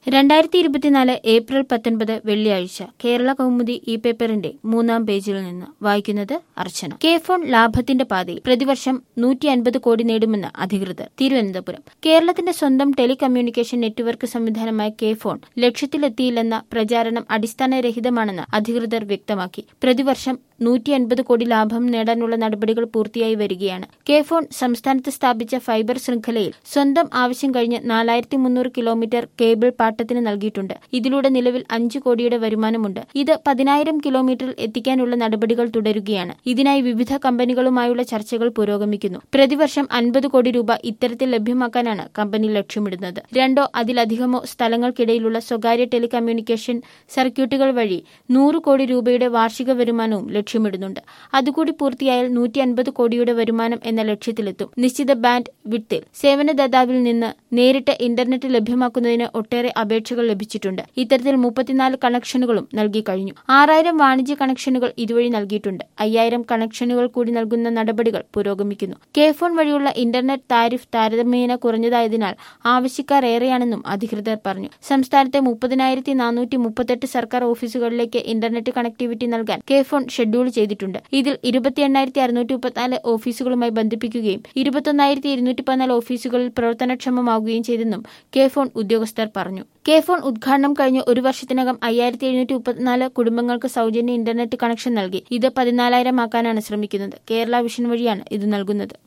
2024 April 19 വെള്ളിയാഴ്ച കേരള കൗമുദി ഈ പേപ്പറിന്റെ 3-ാം പേജിൽ നിന്ന് വായിക്കുന്നത് അർച്ചന. കെ ഫോൺ ലാഭത്തിന്റെ പാതയിൽ പ്രതിവർഷം 150 കോടി നേടുമെന്ന് അധികൃതർ. തിരുവനന്തപുരം. കേരളത്തിന്റെ സ്വന്തം ടെലികമ്മ്യൂണിക്കേഷൻ നെറ്റ്വർക്ക് സംവിധാനമായ കെ ഫോൺ ലക്ഷ്യത്തിലെത്തിയില്ലെന്ന പ്രചാരണം അടിസ്ഥാനരഹിതമാണെന്ന് അധികൃതർ വ്യക്തമാക്കി. പ്രതിവർഷം 150 കോടി ലാഭം നേടാനുള്ള നടപടികൾ പൂർത്തിയായി വരികയാണ്. കെ ഫോൺ സംസ്ഥാനത്ത് സ്ഥാപിച്ച ഫൈബർ ശൃംഖലയിൽ സ്വന്തം ആവശ്യം കഴിഞ്ഞ് 4300 കിലോമീറ്റർ കേബിൾ പാട്ടത്തിന് നൽകിയിട്ടുണ്ട്. ഇതിലൂടെ നിലവിൽ 5 കോടിയുടെ വരുമാനമുണ്ട്. ഇത് 10,000 കിലോമീറ്ററിൽ എത്തിക്കാനുള്ള നടപടികൾ തുടരുകയാണ്. ഇതിനായി വിവിധ കമ്പനികളുമായുള്ള ചർച്ചകൾ പുരോഗമിക്കുന്നു. പ്രതിവർഷം 50 കോടി രൂപ ഇത്തരത്തിൽ ലഭ്യമാക്കാനാണ് കമ്പനി ലക്ഷ്യമിടുന്നത്. 2 അതിലധികമോ സ്ഥലങ്ങൾക്കിടയിലുള്ള സ്വകാര്യ ടെലികമ്മ്യൂണിക്കേഷൻ സർക്യൂട്ടുകൾ വഴി 100 കോടി രൂപയുടെ വാർഷിക വരുമാനവും ലക്ഷ്യമിടുന്നുണ്ട്. അതുകൂടി പൂർത്തിയായാൽ 150 കോടിയുടെ വരുമാനം എന്ന ലക്ഷ്യത്തിലെത്തും. നിശ്ചിത ബാൻഡ് വിഡ്ത്തിൽ സേവനദാതാവിൽ നിന്ന് നേരിട്ട് ഇന്റർനെറ്റ് ലഭ്യമാക്കുന്നതിന് ഒട്ടേറെ അപേക്ഷകൾ ലഭിച്ചിട്ടുണ്ട്. ഇത്തരത്തിൽ 34 കണക്ഷനുകളും നൽകി കഴിഞ്ഞു. 6000 വാണിജ്യ കണക്ഷനുകൾ ഇതുവഴി നൽകിയിട്ടുണ്ട്. 5000 കണക്ഷനുകൾ കൂടി നൽകുന്ന നടപടികൾ പുരോഗമിക്കുന്നു. കെ ഫോൺ വഴിയുള്ള ഇന്റർനെറ്റ് താരിഫ് താരതമ്യേന കുറഞ്ഞതായതിനാൽ ആവശ്യക്കാർ ഏറെയാണെന്നും അധികൃതർ പറഞ്ഞു. സംസ്ഥാനത്തെ 30,438 സർക്കാർ ഓഫീസുകളിലേക്ക് ഇന്റർനെറ്റ് കണക്ടിവിറ്റി നൽകാൻ കെ ഫോൺ ഷെഡ്യൂൾ ചെയ്തിട്ടുണ്ട്. ഇതിൽ 28,634 ഓഫീസുകളുമായി ബന്ധിപ്പിക്കുകയും 21,214 ഓഫീസുകളിൽ പ്രവർത്തനക്ഷമമാവുകയും ചെയ്തെന്നും കെ ഫോൺ ഉദ്യോഗസ്ഥർ പറഞ്ഞു. കെ ഫോൺ ഉദ്ഘാടനം കഴിഞ്ഞ് ഒരു വർഷത്തിനകം 5,734 കുടുംബങ്ങൾക്ക് സൗജന്യ ഇന്റർനെറ്റ് കണക്ഷൻ നൽകി. ഇത് 14,000 ആക്കാനാണ് ശ്രമിക്കുന്നത്. കേരള വിഷൻ വഴിയാണ് ഇത് നൽകുന്നത്.